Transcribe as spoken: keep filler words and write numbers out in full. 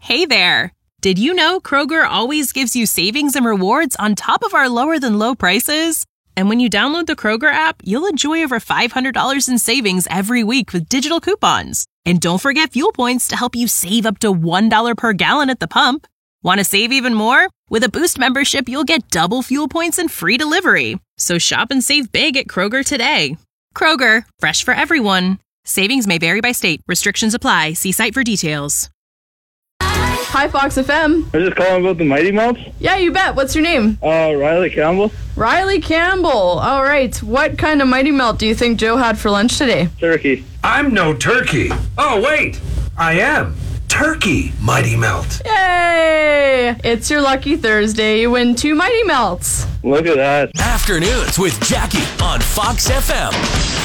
Hey there! Did you know Kroger always gives you savings and rewards on top of our lower-than-low prices? And when you download the Kroger app, you'll enjoy over five hundred dollars in savings every week with digital coupons. And don't forget fuel points to help you save up to one dollar per gallon at the pump. Want to save even more? With a Boost membership, you'll get double fuel points and free delivery. So shop and save big at Kroger today. Kroger, fresh for everyone. Savings may vary by state. Restrictions apply. See site for details. Hi, Fox F M. I was just calling about the Mighty Melts. Yeah, you bet. What's your name? Uh, Riley Campbell. Riley Campbell. All right. What kind of Mighty Melt do you think Joe had for lunch today? Turkey. I'm no turkey. Oh, wait. I am. Turkey Mighty Melt. Yay! It's your lucky Thursday. You win two Mighty Melts. Look at that. Afternoons with Jackie on Fox F M.